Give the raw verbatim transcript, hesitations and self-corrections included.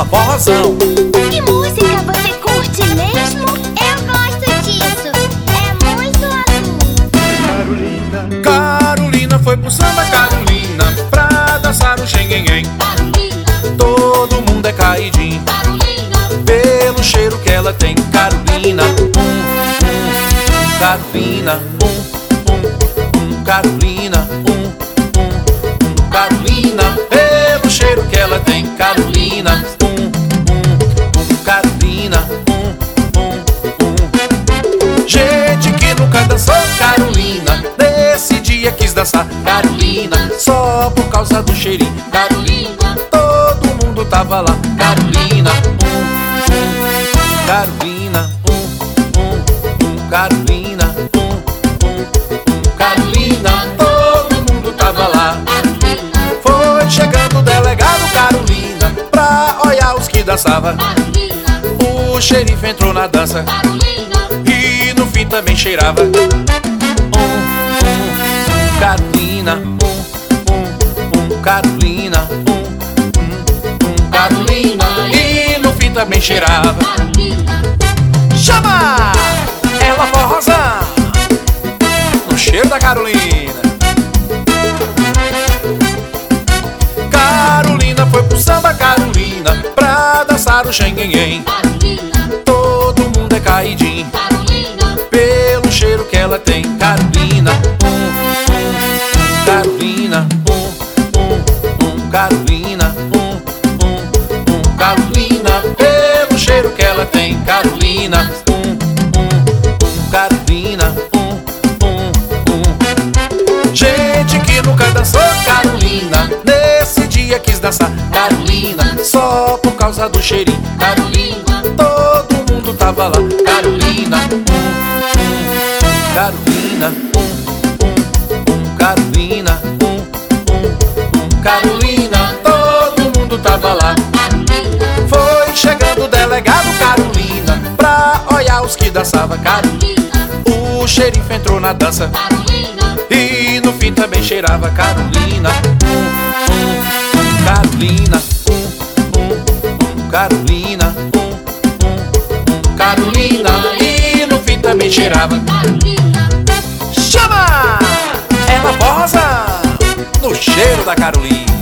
ela forrozão. Que música você curte mesmo? Eu gosto disso, é muito azul. Carolina, Carolina foi pro samba, Carolina, pra dançar o xenguenguém. Carolina, Todo mundo é caidinho Carolina, pelo cheiro que ela tem. Carolina, hum, hum, Carolina, hum, hum, hum, Carolina, hum, hum, hum, Carolina, pelo cheiro que ela tem. Carolina, hum, hum, hum, Carolina, hum, hum, hum. Gente que nunca dançou, Carolina, nesse dia quis dançar. Carolina, só por causa do cheirinho. Carolina, todo mundo tava lá. Carolina, hum, hum, Carolina, hum, hum, hum, Carolina, hum, hum, hum, Carolina, todo mundo tava lá. Foi chegando o delegado Carolina pra olhar os que dançava. Carolina, O xerife entrou na dança Carolina, e no fim também cheirava. Hum, hum, Carolina, hum, hum, hum, Carolina, hum, hum, hum, Carolina, e no fim também cheirava. Carolina, Chama ela forrozão no cheiro da Carolina. Carolina foi pro samba, Carolina, pra dançar o xenguenguém. Carolina, Todo mundo é caidinho Carolina, pelo cheiro que ela tem. Carolina, hum, hum, Carolina, hum, hum, hum, Carolina, hum, hum, hum, Carolina, pelo cheiro que ela tem. Carolina, hum, hum, hum, Carolina, hum, hum, hum. Gente que nunca dançou, Carolina, nesse dia quis dançar. Carolina, só por causa do cheirinho. Carolina, todo mundo tava lá. Carolina, hum, hum, Carolina, hum, hum, hum, Carolina, hum, hum, hum, Carolina, todo mundo tava lá. Foi chegando o delegado Carolina pra olhar os que dançava. Carolina, o xerife entrou na dança Carolina, e no fim também cheirava. Carolina, hum, hum, Carolina, hum, hum, hum, Carolina, hum, hum, hum, Carolina, e no fim também cheirava. Carolina, Chama ela forrozão no cheiro da Carolina.